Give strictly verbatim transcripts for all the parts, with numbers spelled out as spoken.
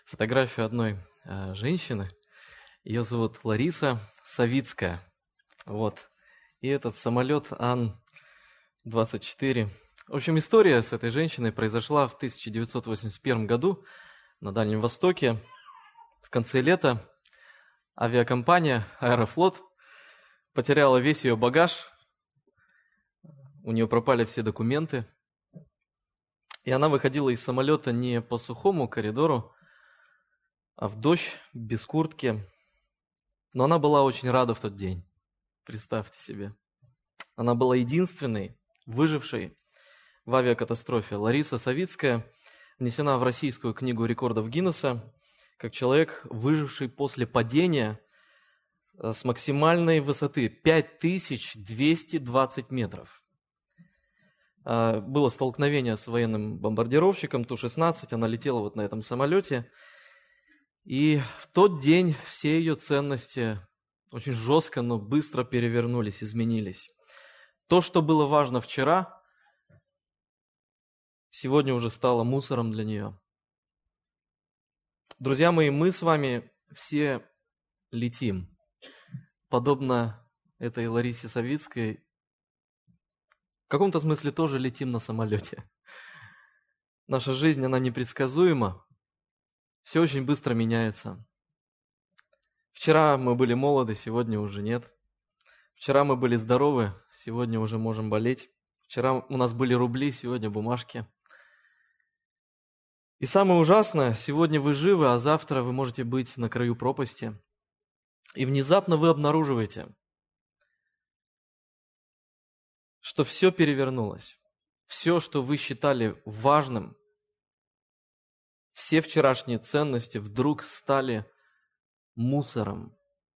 фотографию одной э, женщины. Ее зовут Лариса Савицкая. Вот. И этот самолет Ан двадцать четыре. В общем, история с этой женщиной произошла в тысяча девятьсот восемьдесят первом году на Дальнем Востоке. В конце лета авиакомпания «Аэрофлот» потеряла весь ее багаж. У нее пропали все документы. И она выходила из самолета не по сухому коридору, а в дождь, без куртки. Но она была очень рада в тот день. Представьте себе. Она была единственной выжившей в авиакатастрофе. Лариса Савицкая внесена в Российскую книгу рекордов Гиннесса как человек, выживший после падения с максимальной высоты пять тысяч двести двадцать метров. Было столкновение с военным бомбардировщиком Ту шестнадцать, она летела вот на этом самолете, и в тот день все ее ценности очень жестко, но быстро перевернулись, изменились. То, что было важно вчера, сегодня уже стало мусором для нее. Друзья мои, мы с вами все летим, подобно этой Ларисе Савицкой. В каком-то смысле тоже летим на самолете. Наша жизнь, она непредсказуема. Все очень быстро меняется. Вчера мы были молоды, сегодня уже нет. Вчера мы были здоровы, сегодня уже можем болеть. Вчера у нас были рубли, сегодня бумажки. И самое ужасное, сегодня вы живы, а завтра вы можете быть на краю пропасти. И внезапно вы обнаруживаете, что все перевернулось. Все, что вы считали важным, все вчерашние ценности вдруг стали мусором.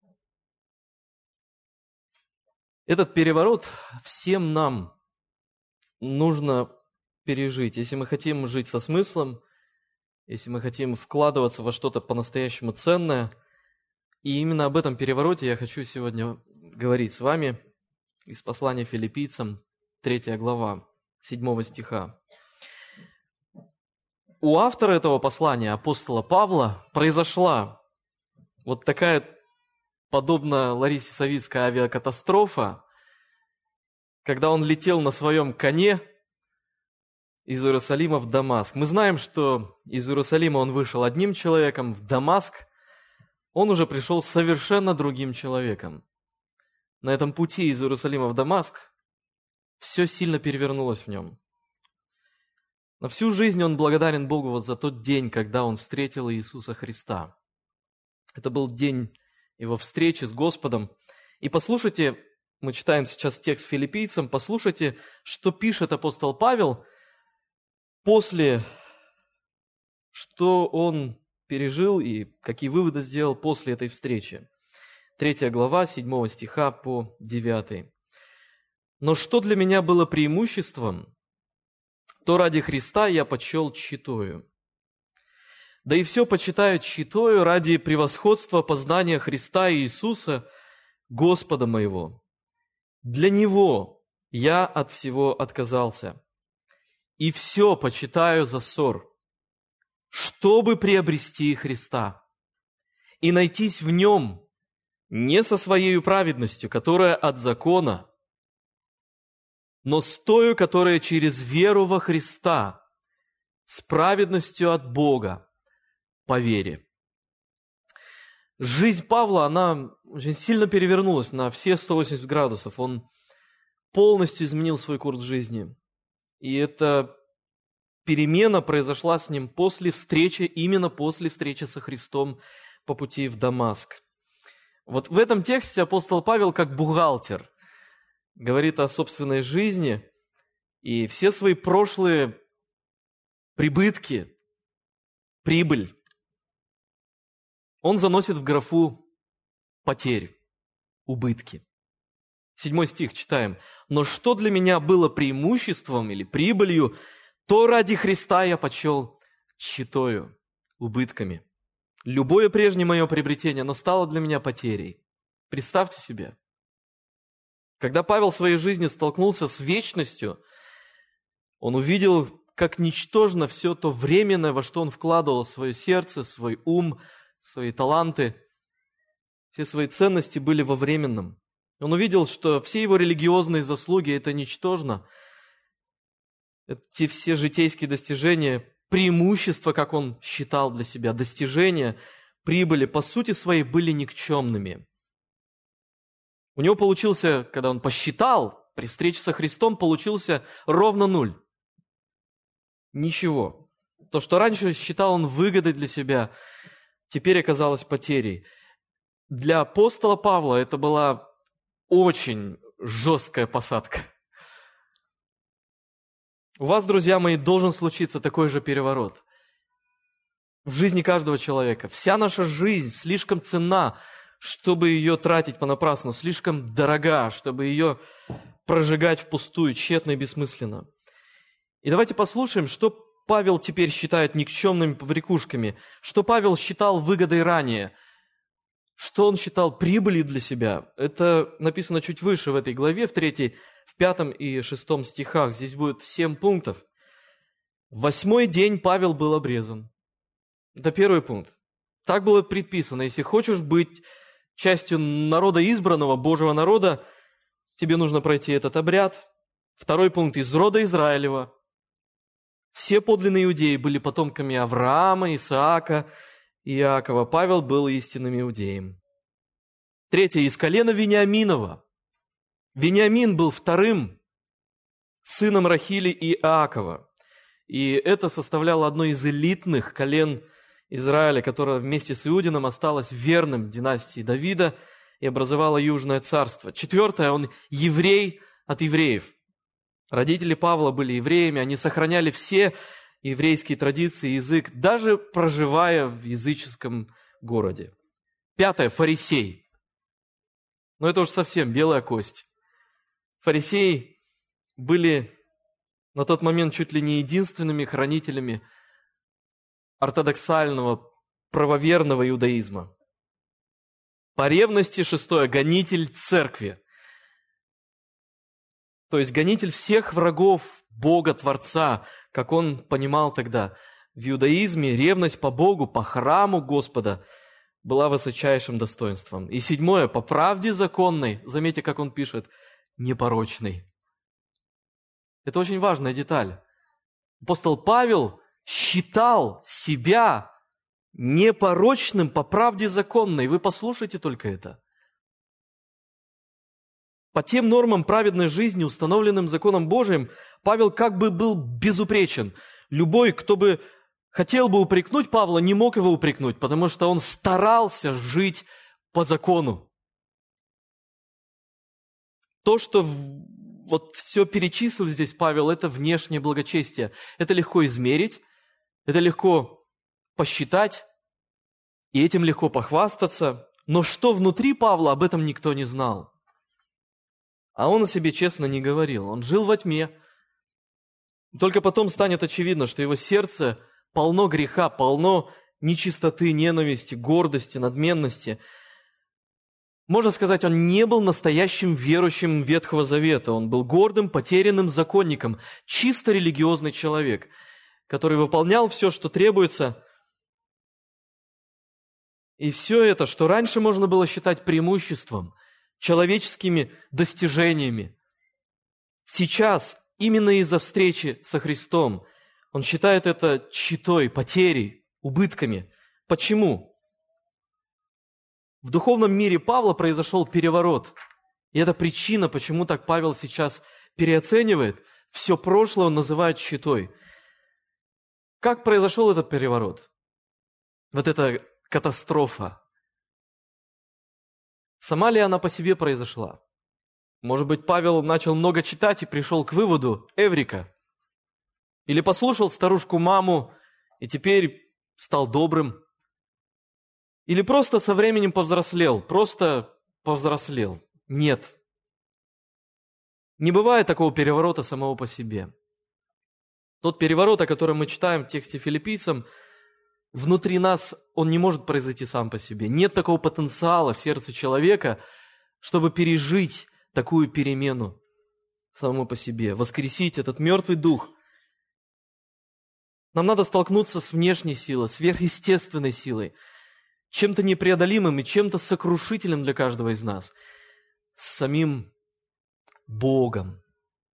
Этот переворот всем нам нужно пережить, если мы хотим жить со смыслом, если мы хотим вкладываться во что-то по-настоящему ценное. И именно об этом перевороте я хочу сегодня говорить с вами из послания Филиппийцам, третья глава, седьмого стиха. У автора этого послания, апостола Павла, произошла вот такая, подобно Ларисе Савицкой, авиакатастрофа, когда он летел на своем коне из Иерусалима в Дамаск. Мы знаем, что из Иерусалима он вышел одним человеком, в Дамаск он уже пришел совершенно другим человеком. На этом пути из Иерусалима в Дамаск все сильно перевернулось в нем. На всю жизнь он благодарен Богу вот за тот день, когда он встретил Иисуса Христа. Это был день его встречи с Господом. И послушайте, мы читаем сейчас текст Филиппийцам, послушайте, что пишет апостол Павел после, что он пережил и какие выводы сделал после этой встречи. Третья глава, седьмого стиха по девятый. «Но что для меня было преимуществом, то ради Христа я почел тщетою. Да и все почитаю тщетою ради превосходства познания Христа и Иисуса, Господа моего. Для Него я от всего отказался. И все почитаю за ссор, чтобы приобрести Христа и найтись в Нем, не со своей праведностью, которая от закона, но с тою, которая через веру во Христа, с праведностью от Бога, по вере». Жизнь Павла, она очень сильно перевернулась на все сто восемьдесят градусов. Он полностью изменил свой курс жизни. И эта перемена произошла с ним после встречи, именно после встречи со Христом по пути в Дамаск. Вот в этом тексте апостол Павел, как бухгалтер, говорит о собственной жизни, и все свои прошлые прибытки, прибыль, он заносит в графу потерь, убытки. Седьмой стих читаем. «Но что для меня было преимуществом или прибылью, то ради Христа я почел тщетою, убытками. Любое прежнее мое приобретение, но стало для меня потерей». Представьте себе. Когда Павел в своей жизни столкнулся с вечностью, он увидел как ничтожно все то временное, во что он вкладывал свое сердце, свой ум, свои таланты. Все свои ценности были во временном. Он увидел, что все его религиозные заслуги – это ничтожно. Эти все житейские достижения, преимущества, как он считал для себя, достижения, прибыли, по сути своей, были никчемными. У него получился, когда он посчитал, при встрече со Христом, получился ровно нуль. Ничего. То, что раньше считал он выгодой для себя, теперь оказалось потерей. Для апостола Павла это была очень жесткая посадка. У вас, друзья мои, должен случиться такой же переворот в жизни каждого человека. Вся наша жизнь слишком ценна, чтобы ее тратить понапрасну, слишком дорога, чтобы ее прожигать впустую, тщетно и бессмысленно. И давайте послушаем, что Павел теперь считает никчемными побрякушками, что Павел считал выгодой ранее, что он считал прибылью для себя. Это написано чуть выше в этой главе, в третьей, в пятом и шестом стихах. Здесь будет семь пунктов. В восьмой день Павел был обрезан. Это первый пункт. Так было предписано. Если хочешь быть частью народа избранного, Божьего народа, тебе нужно пройти этот обряд. Второй пункт. Из рода Израилева. Все подлинные иудеи были потомками Авраама, Исаака и Иакова. Павел был истинным иудеем. Третье. Из колена Вениаминова. Вениамин был вторым сыном Рахили и Иакова. И это составляло одно из элитных колен Израиля, которое вместе с Иудином осталось верным династии Давида и образовало Южное царство. Четвертое. Он еврей от евреев. Родители Павла были евреями, они сохраняли все еврейские традиции и язык, даже проживая в языческом городе. Пятое. Фарисей. Но это уж совсем белая кость. Фарисеи были на тот момент чуть ли не единственными хранителями ортодоксального, правоверного иудаизма. По ревности, шестое, гонитель церкви. То есть гонитель всех врагов Бога, Творца, как он понимал тогда. В иудаизме ревность по Богу, по храму Господа была высочайшим достоинством. И седьмое, по правде законной, заметьте, как он пишет, непорочный. Это очень важная деталь. Апостол Павел считал себя непорочным по правде законной. Вы послушайте только это. По тем нормам праведной жизни, установленным законом Божиим, Павел как бы был безупречен. Любой, кто бы хотел бы упрекнуть Павла, не мог его упрекнуть, потому что он старался жить по закону. То, что вот все перечислил здесь Павел, это внешнее благочестие. Это легко измерить, это легко посчитать, и этим легко похвастаться. Но что внутри Павла, об этом никто не знал. А он о себе честно не говорил. Он жил во тьме. Только потом станет очевидно, что его сердце полно греха, полно нечистоты, ненависти, гордости, надменности. Можно сказать, он не был настоящим верующим Ветхого Завета. Он был гордым, потерянным законником, чисто религиозный человек, который выполнял все, что требуется. И все это, что раньше можно было считать преимуществом, человеческими достижениями, сейчас, именно из-за встречи со Христом, он считает это тщетой, потерей, убытками. Почему? В духовном мире Павла произошел переворот. И это причина, почему так Павел сейчас переоценивает. Все прошлое он называет тщетой. Как произошел этот переворот? Вот эта катастрофа. Сама ли она по себе произошла? Может быть, Павел начал много читать и пришел к выводу «Эврика». Или послушал старушку-маму и теперь стал добрым. Или просто со временем повзрослел, просто повзрослел. Нет. Не бывает такого переворота самого по себе. Тот переворот, о котором мы читаем в тексте филиппийцам, внутри нас он не может произойти сам по себе. Нет такого потенциала в сердце человека, чтобы пережить такую перемену самому по себе, воскресить этот мертвый дух Нам надо столкнуться с внешней силой, сверхъестественной силой, чем-то непреодолимым и чем-то сокрушительным для каждого из нас, с самим Богом.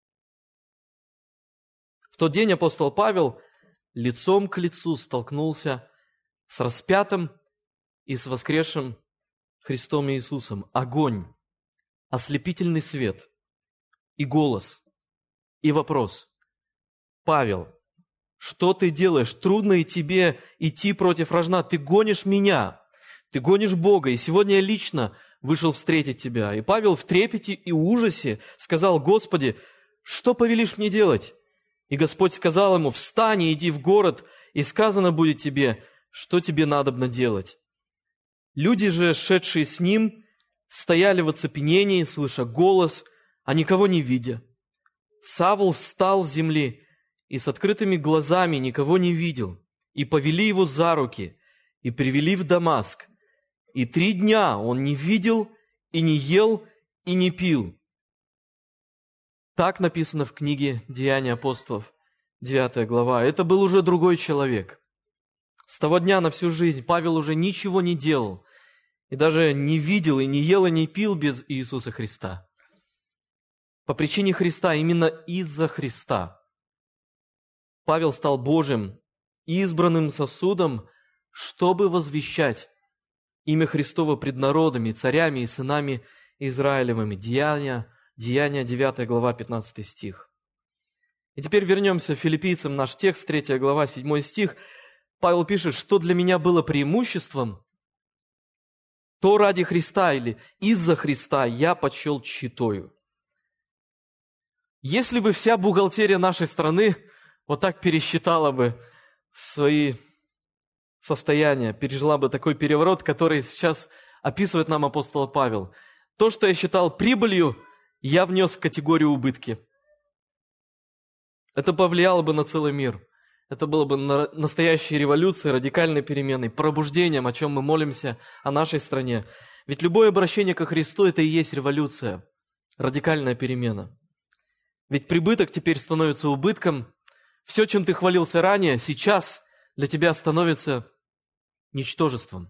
В тот день апостол Павел лицом к лицу столкнулся с распятым и с воскресшим Христом Иисусом. Огонь, ослепительный свет и голос, и вопрос. Павел, что ты делаешь? Трудно и тебе идти против рожна. Ты гонишь меня, ты гонишь Бога. И сегодня я лично вышел встретить тебя. И Павел в трепете и ужасе сказал: Господи, что повелишь мне делать? И Господь сказал ему: встань и иди в город, и сказано будет тебе, что тебе надобно делать. Люди же, шедшие с ним, стояли в оцепенении, слыша голос, а никого не видя. Савл встал с земли и с открытыми глазами никого не видел, и повели его за руки, и привели в Дамаск. И три дня он не видел, и не ел, и не пил. Так написано в книге «Деяния апостолов», девятая глава. Это был уже другой человек. С того дня на всю жизнь Павел уже ничего не делал, и даже не видел, и не ел, и не пил без Иисуса Христа. По причине Христа, именно из-за Христа, Павел стал Божьим, избранным сосудом, чтобы возвещать имя Христово пред народами, царями и сынами Израилевыми. Деяния, Деяния девятая глава, пятнадцатый стих. И теперь вернемся к Филиппийцам, наш текст, третья глава, седьмой стих. Павел пишет, что для меня было преимуществом, то ради Христа или из-за Христа я почел тщетою. Если бы вся бухгалтерия нашей страны вот так пересчитала бы свои состояния, пережила бы такой переворот, который сейчас описывает нам апостол Павел, то, что я считал прибылью, я внес в категорию убытки. Это повлияло бы на целый мир. Это было бы настоящей революцией, радикальной переменой, пробуждением, о чем мы молимся о нашей стране. Ведь любое обращение ко Христу – это и есть революция, радикальная перемена. Ведь прибыток теперь становится убытком. Все, чем ты хвалился ранее, сейчас для тебя становится ничтожеством.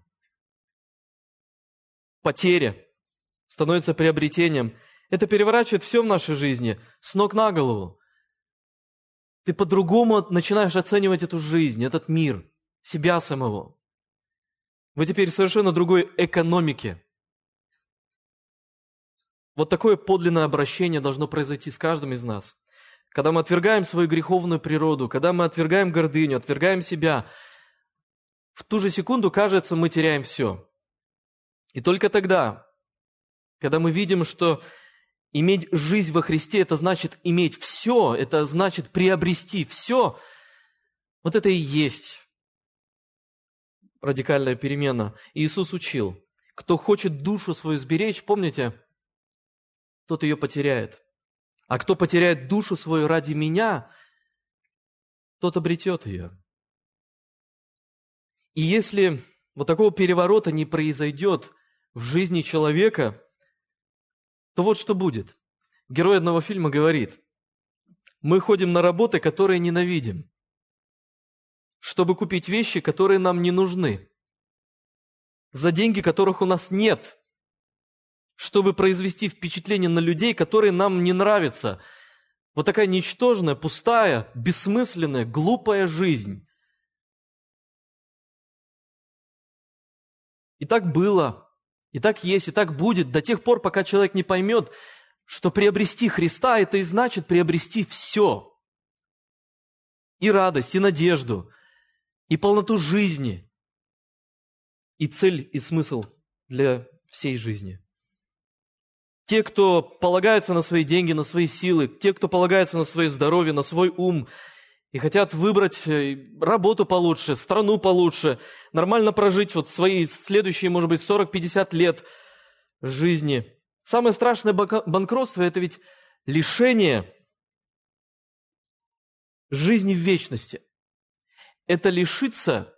Потеря становится приобретением. Это переворачивает все в нашей жизни с ног на голову. Ты по-другому начинаешь оценивать эту жизнь, этот мир, себя самого. Вы теперь в совершенно другой экономике. Вот такое подлинное обращение должно произойти с каждым из нас. Когда мы отвергаем свою греховную природу, когда мы отвергаем гордыню, отвергаем себя, в ту же секунду, кажется, мы теряем все. И только тогда, когда мы видим, что иметь жизнь во Христе, это значит иметь все, это значит приобрести все, вот это и есть радикальная перемена. Иисус учил, кто хочет душу свою сберечь, помните, тот ее потеряет. А кто потеряет душу свою ради меня, тот обретет ее. И если вот такого переворота не произойдет в жизни человека, то вот что будет. Герой одного фильма говорит: мы ходим на работы, которые ненавидим, чтобы купить вещи, которые нам не нужны, за деньги, которых у нас нет, чтобы произвести впечатление на людей, которые нам не нравятся. Вот такая ничтожная, пустая, бессмысленная, глупая жизнь. И так было, и так есть, и так будет до тех пор, пока человек не поймет, что приобрести Христа – это и значит приобрести все. И радость, и надежду, и полноту жизни, и цель, и смысл для всей жизни. Те, кто полагаются на свои деньги, на свои силы, те, кто полагаются на свое здоровье, на свой ум, и хотят выбрать работу получше, страну получше, нормально прожить вот свои следующие, может быть, сорок-пятьдесят лет жизни. Самое страшное банкротство – это ведь лишение жизни в вечности. Это лишиться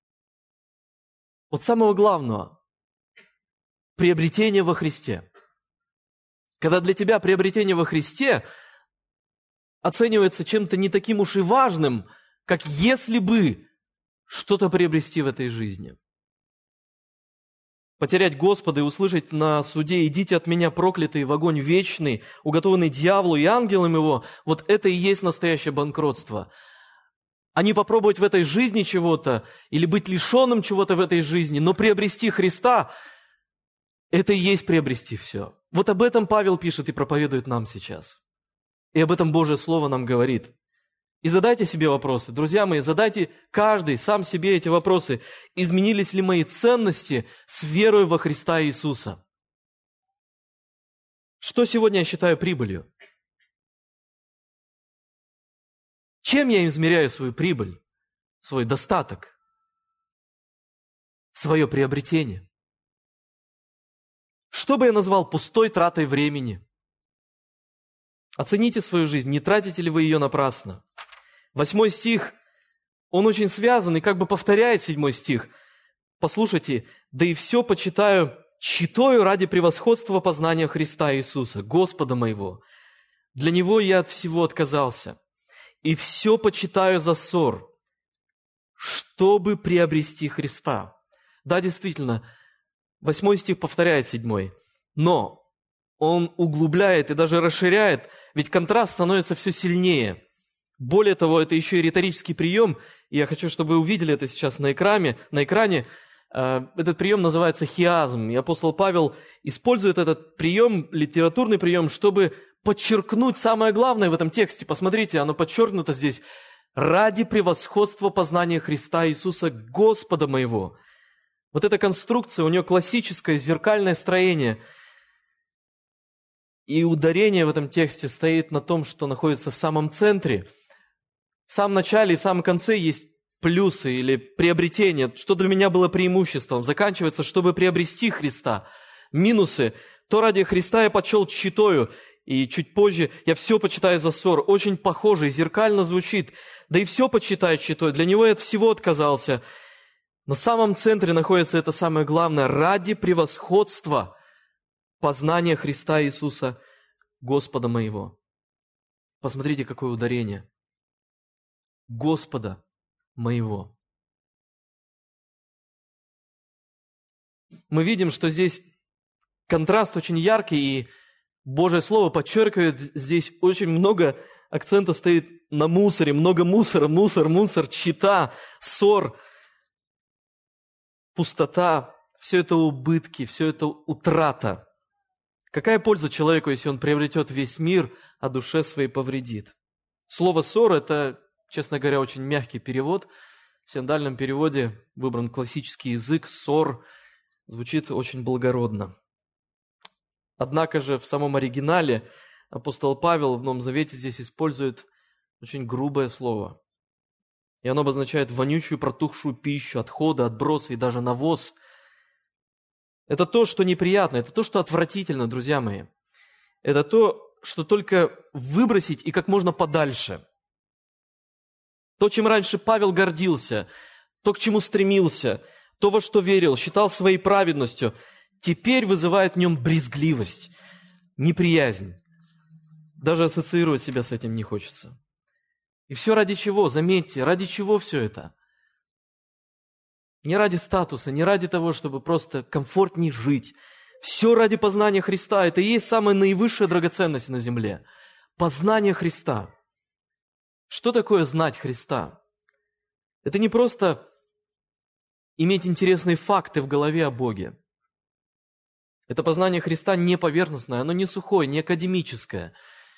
вот самого главного – приобретения во Христе. Когда для тебя приобретение во Христе оценивается чем-то не таким уж и важным, как если бы что-то приобрести в этой жизни. Потерять Господа и услышать на суде: «Идите от меня, проклятые, в огонь вечный, уготованный дьяволу и ангелам его», вот это и есть настоящее банкротство. А не попробовать в этой жизни чего-то или быть лишенным чего-то в этой жизни, но приобрести Христа, это и есть приобрести все. Вот об этом Павел пишет и проповедует нам сейчас. И об этом Божье Слово нам говорит. И задайте себе вопросы. Друзья мои, задайте каждый сам себе эти вопросы. Изменились ли мои ценности с верой во Христа Иисуса? Что сегодня я считаю прибылью? Чем я измеряю свою прибыль, свой достаток, свое приобретение? Что бы я назвал пустой тратой времени? Оцените свою жизнь, не тратите ли вы ее напрасно? Восьмой стих, он очень связан и как бы повторяет седьмой стих. Послушайте: «Да и все почитаю тщетою ради превосходства познания Христа Иисуса, Господа моего. Для Него я от всего отказался. И все почитаю за ссор, чтобы приобрести Христа». Да, действительно, восьмой стих повторяет седьмой. Но он углубляет и даже расширяет, ведь контраст становится все сильнее. Более того, это еще и риторический прием, и я хочу, чтобы вы увидели это сейчас на экране. На экране этот прием называется хиазм, и апостол Павел использует этот прием, литературный прием, чтобы подчеркнуть самое главное в этом тексте. Посмотрите, оно подчеркнуто здесь. «Ради превосходства познания Христа Иисуса, Господа моего». Вот эта конструкция, у нее классическое зеркальное строение. И ударение в этом тексте стоит на том, что находится в самом центре. В самом начале и в самом конце есть плюсы или приобретение, что для меня было преимуществом. Заканчивается, чтобы приобрести Христа. Минусы. То ради Христа я почел тщетою, и чуть позже я все почитаю за ссор. Очень похоже и зеркально звучит. Да и все почитаю тщетой. Для Него я от всего отказался. На самом центре находится это самое главное. Ради превосходства познания Христа Иисуса, Господа моего. Посмотрите, какое ударение. Господа моего. Мы видим, что здесь контраст очень яркий, и Божье Слово подчеркивает, здесь очень много акцента стоит на мусоре, много мусора, мусор, мусор, тщета, ссор, пустота. Все это убытки, все это утрата. Какая польза человеку, если он приобретет весь мир, а душе своей повредит? Слово «ссор» — это, честно говоря, очень мягкий перевод. В синодальном переводе выбран классический язык. «Ссор» звучит очень благородно. Однако же в самом оригинале апостол Павел в Новом Завете здесь использует очень грубое слово. И оно обозначает вонючую, протухшую пищу, отходы, отбросы и даже навоз. Это то, что неприятно, это то, что отвратительно, друзья мои. Это то, что только выбросить и как можно подальше. То, чем раньше Павел гордился, то, к чему стремился, то, во что верил, считал своей праведностью, теперь вызывает в нем брезгливость, неприязнь. Даже ассоциировать себя с этим не хочется. И все ради чего? Заметьте, ради чего все это? Не ради статуса, не ради того, чтобы просто комфортнее жить. Все ради познания Христа. Это и есть самая наивысшая драгоценность на земле. Познание Христа. Что такое знать Христа? Это не просто иметь интересные факты в голове о Боге. Это познание Христа не поверхностное, оно не сухое, не академическое.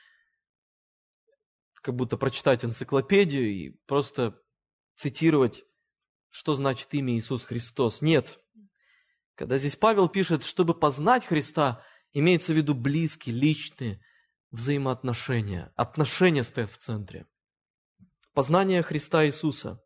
Как будто прочитать энциклопедию и просто цитировать, что значит имя Иисус Христос. Нет. Когда здесь Павел пишет, чтобы познать Христа, имеется в виду близкие, личные взаимоотношения. Отношения стоят в центре. Познание Христа Иисуса.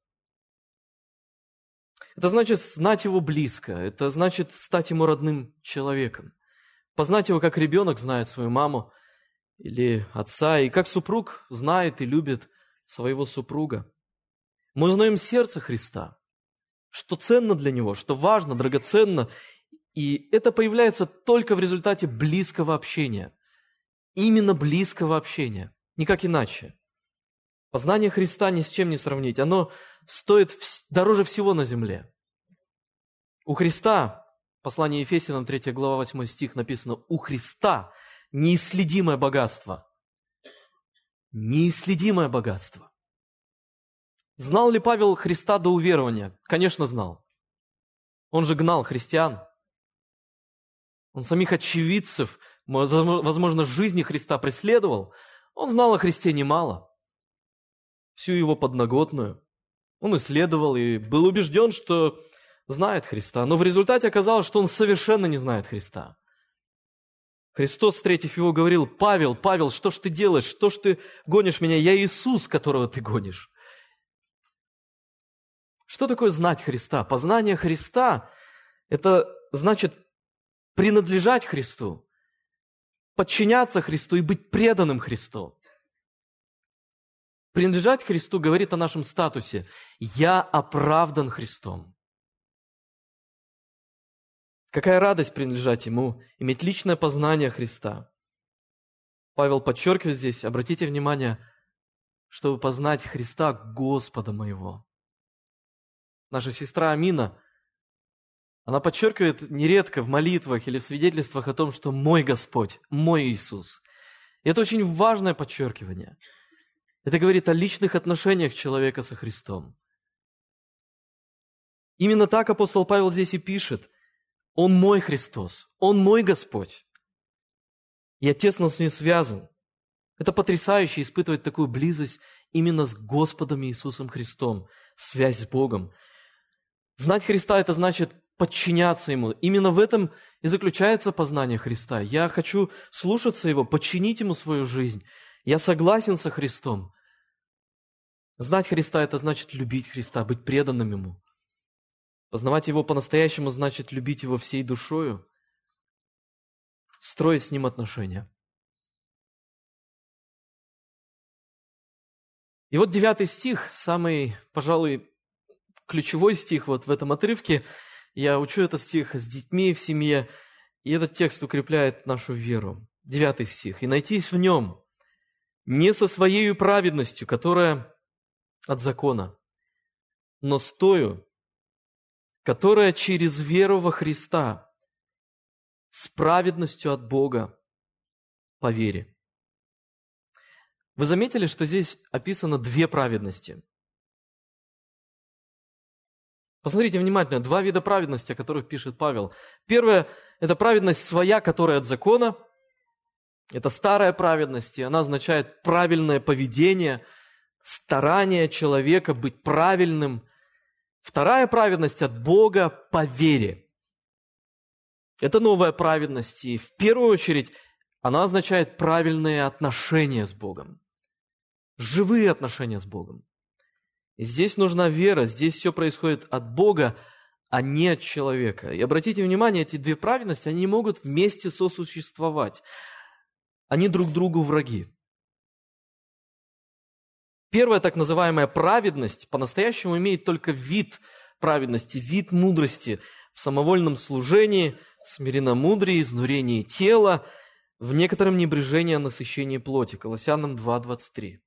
Это значит знать Его близко. Это значит стать Ему родным человеком. Познать Его, как ребенок знает свою маму или отца, и как супруг знает и любит своего супруга. Мы узнаем сердце Христа, что ценно для Него, что важно, драгоценно, и это появляется только в результате близкого общения. Именно близкого общения, никак иначе. Познание Христа ни с чем не сравнить. Оно стоит дороже всего на земле. У Христа, послание Ефесянам, третья глава, восьмой стих написано, у Христа неисследимое богатство. Неисследимое богатство. Знал ли Павел Христа до уверования? Конечно, знал. Он же гнал христиан. Он самих очевидцев, возможно, жизни Христа преследовал. Он знал о Христе немало. Всю его подноготную. Он исследовал и был убежден, что знает Христа. Но в результате оказалось, что он совершенно не знает Христа. Христос, встретив его, говорил: «Павел, Павел, что ж ты делаешь? Что ж ты гонишь меня? Я Иисус, которого ты гонишь». Что такое знать Христа? Познание Христа – это значит принадлежать Христу, подчиняться Христу и быть преданным Христу. Принадлежать Христу говорит о нашем статусе. «Я оправдан Христом». Какая радость принадлежать Ему, иметь личное познание Христа. Павел подчеркивает здесь, обратите внимание, чтобы познать Христа Господа моего. Наша сестра Амина, она подчеркивает нередко в молитвах или в свидетельствах о том, что мой Господь, мой Иисус. И это очень важное подчеркивание. Это говорит о личных отношениях человека со Христом. Именно так апостол Павел здесь и пишет. Он мой Христос, Он мой Господь. Я тесно с Ним связан. Это потрясающе испытывать такую близость именно с Господом Иисусом Христом, связь с Богом. Знать Христа – это значит подчиняться Ему. Именно в этом и заключается познание Христа. Я хочу слушаться Его, подчинить Ему свою жизнь. Я согласен со Христом. Знать Христа – это значит любить Христа, быть преданным Ему. Познавать Его по-настоящему значит любить Его всей душою, строить с Ним отношения. И вот девятый стих, самый, пожалуй, ключевой стих вот в этом отрывке. Я учу этот стих с детьми в семье, и этот текст укрепляет нашу веру. Девятый стих. «И найтись в нем не со своей праведностью, которая от закона, но с тою, которая через веру во Христа, с праведностью от Бога по вере». Вы заметили, что здесь описано две праведности? Посмотрите внимательно, два вида праведности, о которых пишет Павел. Первое – это праведность своя, которая от закона. Это старая праведность, и она означает правильное поведение, старание человека быть правильным. Вторая праведность от Бога по вере. Это новая праведность, и в первую очередь она означает правильные отношения с Богом. Живые отношения с Богом. И здесь нужна вера, здесь все происходит от Бога, а не от человека. И обратите внимание, эти две праведности, они не могут вместе сосуществовать. Они друг другу враги. Первая так называемая праведность по-настоящему имеет только вид праведности, вид мудрости в самовольном служении, смиренномудрии, изнурении тела, в некотором небрежении о насыщении плоти. Колоссянам два двадцать три.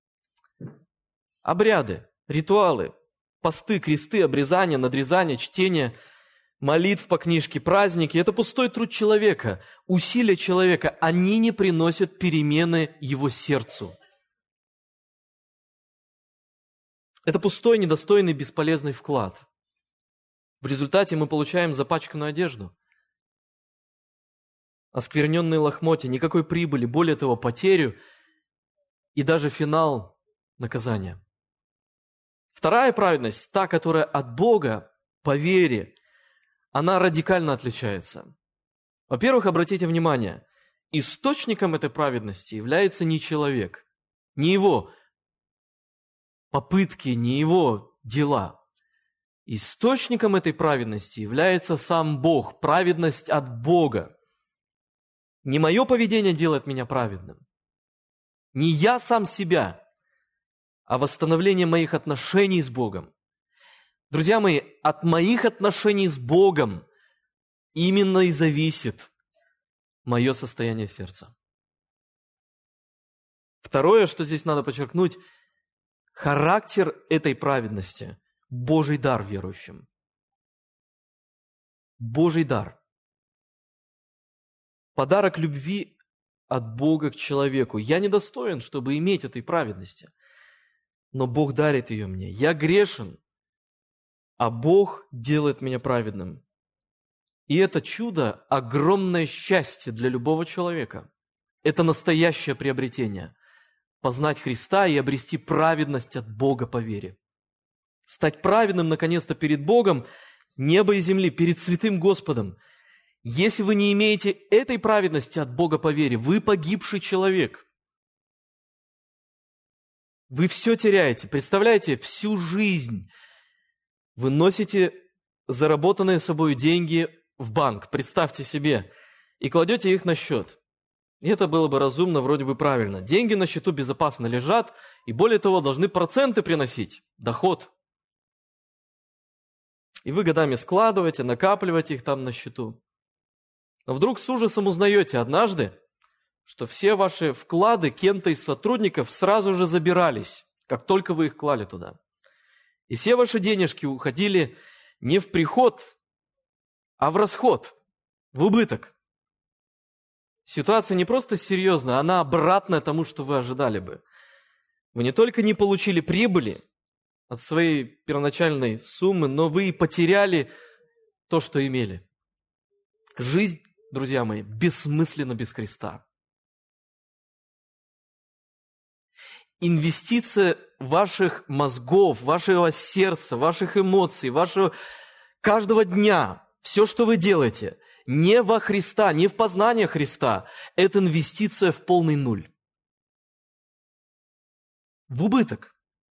Обряды, ритуалы, посты, кресты, обрезания, надрезания, чтение, молитв по книжке, праздники – это пустой труд человека, усилия человека. Они не приносят перемены его сердцу. Это пустой, недостойный, бесполезный вклад. В результате мы получаем запачканную одежду, оскверненные лохмотья, никакой прибыли, более того, потерю и даже финал наказания. Вторая праведность, та, которая от Бога по вере, она радикально отличается. Во-первых, обратите внимание, источником этой праведности является не человек, не его попытки, не его дела. Источником этой праведности является сам Бог, праведность от Бога. Не мое поведение делает меня праведным, не я сам себя, а восстановление моих отношений с Богом. Друзья мои, от моих отношений с Богом именно и зависит мое состояние сердца. Второе, что здесь надо подчеркнуть, Характер этой праведности – Божий дар верующим. Божий дар. Подарок любви от Бога к человеку. Я недостоин, чтобы иметь этой праведности, но Бог дарит ее мне. Я грешен, а Бог делает меня праведным. И это чудо – огромное счастье для любого человека. Это настоящее приобретение – познать Христа и обрести праведность от Бога по вере. Стать праведным, наконец-то, перед Богом, неба и земли, перед святым Господом. Если вы не имеете этой праведности от Бога по вере, вы погибший человек. Вы все теряете. Представляете, всю жизнь вы носите заработанные собой деньги в банк, представьте себе, и кладете их на счет. И это было бы разумно, вроде бы правильно. Деньги на счету безопасно лежат, и более того, должны проценты приносить, доход. И вы годами складываете, накапливаете их там на счету. Но вдруг с ужасом узнаете однажды, что все ваши вклады кем-то из сотрудников сразу же забирались, как только вы их клали туда. И все ваши денежки уходили не в приход, а в расход, в убыток. Ситуация не просто серьезная, она обратная тому, что вы ожидали бы. Вы не только не получили прибыли от своей первоначальной суммы, но вы и потеряли то, что имели. Жизнь, друзья мои, бессмысленна без Христа. Инвестиция ваших мозгов, вашего сердца, ваших эмоций, вашего каждого дня, все, что вы делаете, не во Христа, не в познание Христа, это инвестиция в полный нуль. В убыток.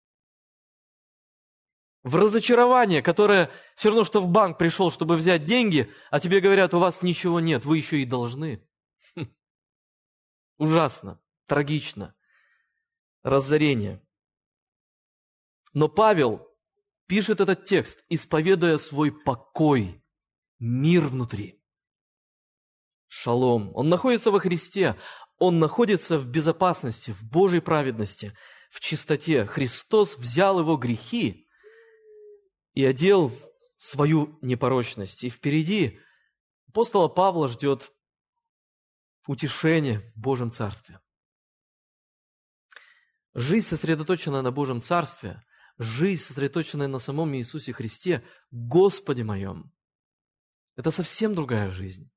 В разочарование, которое все равно, что в банк пришел, чтобы взять деньги, а тебе говорят, у вас ничего нет, вы еще и должны. Хм. Ужасно, трагично. Разорение. Но Павел пишет этот текст, исповедуя свой покой, мир внутри. Шалом. Он находится во Христе, он находится в безопасности, в Божьей праведности, в чистоте. Христос взял его грехи и одел свою непорочность. И впереди апостола Павла ждет утешение в Божьем Царстве. Жизнь, сосредоточенная на Божьем Царстве, жизнь, сосредоточенная на самом Иисусе Христе, Господе моем, это совсем другая жизнь.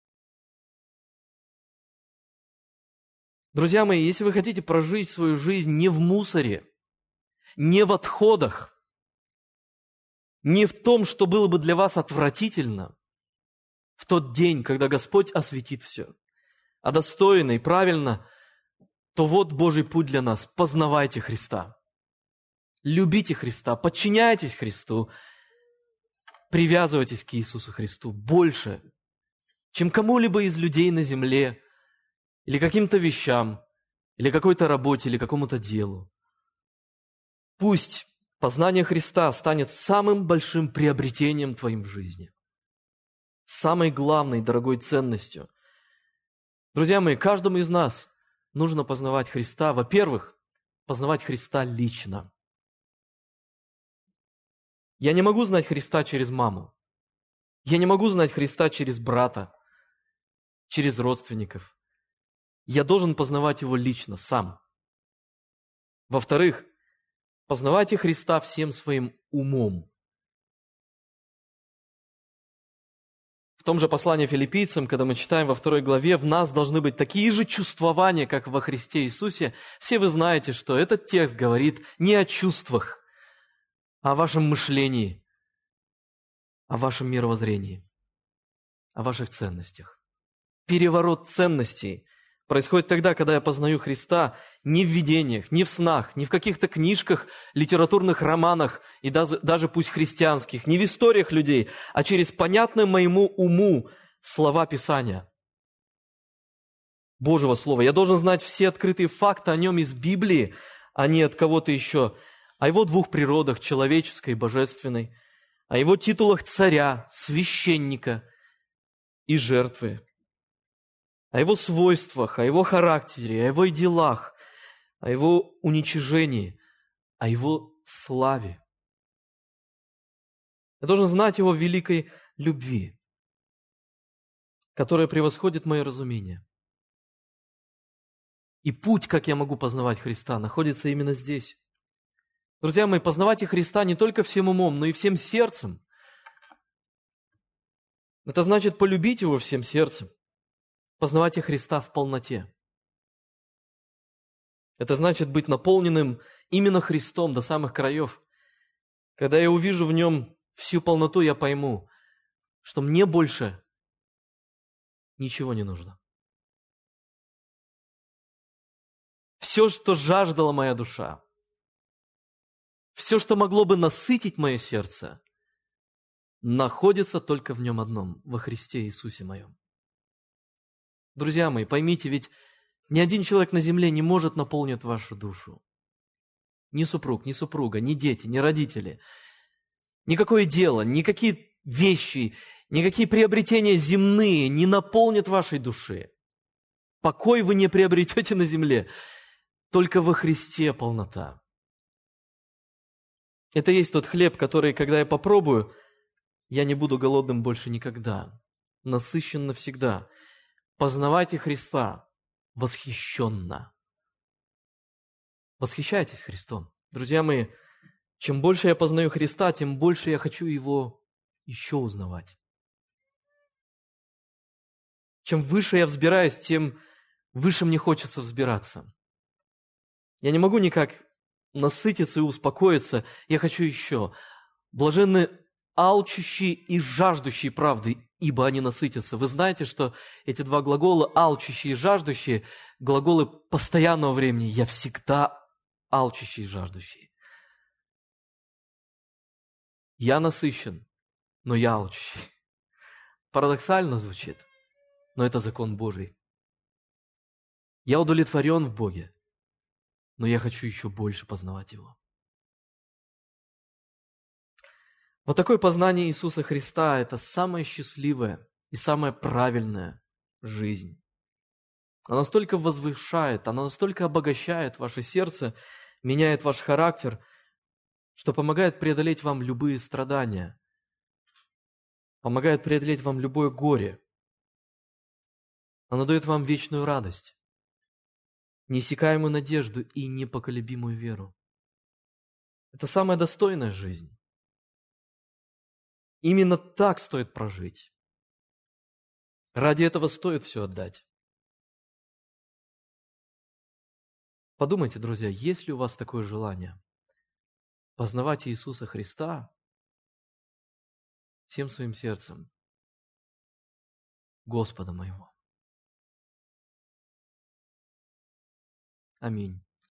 Друзья мои, если вы хотите прожить свою жизнь не в мусоре, не в отходах, не в том, что было бы для вас отвратительно, в тот день, когда Господь осветит все, а достойно и правильно, то вот Божий путь для нас. Познавайте Христа. Любите Христа, подчиняйтесь Христу, привязывайтесь к Иисусу Христу больше, чем кому-либо из людей на земле, или каким-то вещам, или какой-то работе, или какому-то делу. Пусть познание Христа станет самым большим приобретением твоим в жизни, самой главной, дорогой ценностью. Друзья мои, каждому из нас нужно познавать Христа. Во-первых, познавать Христа лично. Я не могу знать Христа через маму. Я не могу знать Христа через брата, через родственников. Я должен познавать Его лично, сам. Во-вторых, познавайте Христа всем своим умом. В том же послании филиппийцам, когда мы читаем во второй главе, в нас должны быть такие же чувствования, как во Христе Иисусе. Все вы знаете, что этот текст говорит не о чувствах, а о вашем мышлении, о вашем мировоззрении, о ваших ценностях. Переворот ценностей происходит тогда, когда я познаю Христа не в видениях, не в снах, не в каких-то книжках, литературных романах и даже, даже пусть христианских, не в историях людей, а через понятные моему уму слова Писания, Божьего Слова. Я должен знать все открытые факты о Нем из Библии, а не от кого-то еще, о Его двух природах, человеческой и божественной, о Его титулах царя, священника и жертвы, о Его свойствах, о Его характере, о Его делах, о Его уничижении, о Его славе. Я должен знать Его великой любви, которая превосходит мое разумение. И путь, как я могу познавать Христа, находится именно здесь. Друзья мои, познавайте Христа не только всем умом, но и всем сердцем. Это значит полюбить Его всем сердцем. Познавайте Христа в полноте. Это значит быть наполненным именно Христом до самых краев. Когда я увижу в Нем всю полноту, я пойму, что мне больше ничего не нужно. Все, что жаждала моя душа, все, что могло бы насытить мое сердце, находится только в Нем одном, во Христе Иисусе моем. Друзья мои, поймите, ведь ни один человек на земле не может наполнить вашу душу. Ни супруг, ни супруга, ни дети, ни родители. Никакое дело, никакие вещи, никакие приобретения земные не наполнят вашей души. Покой вы не приобретете на земле, только во Христе полнота. Это есть тот хлеб, который, когда я попробую, я не буду голодным больше никогда, насыщен навсегда. Познавайте Христа восхищенно. Восхищайтесь Христом. Друзья мои, чем больше я познаю Христа, тем больше я хочу Его еще узнавать. Чем выше я взбираюсь, тем выше мне хочется взбираться. Я не могу никак насытиться и успокоиться, я хочу еще. Блаженны алчущие и жаждущие правды, ибо они насытятся. Вы знаете, что эти два глагола, алчущие и жаждущие, глаголы постоянного времени. Я всегда алчущий и жаждущий. Я насыщен, но я алчущий. Парадоксально звучит, но это закон Божий. Я удовлетворен в Боге, но я хочу еще больше познавать Его. Вот такое познание Иисуса Христа – это самая счастливая и самая правильная жизнь. Она настолько возвышает, она настолько обогащает ваше сердце, меняет ваш характер, что помогает преодолеть вам любые страдания, помогает преодолеть вам любое горе. Она дает вам вечную радость, неиссякаемую надежду и непоколебимую веру. Это самая достойная жизнь. Именно так стоит прожить. Ради этого стоит все отдать. Подумайте, друзья, есть ли у вас такое желание познавать Иисуса Христа всем своим сердцем, Господа моего? Аминь.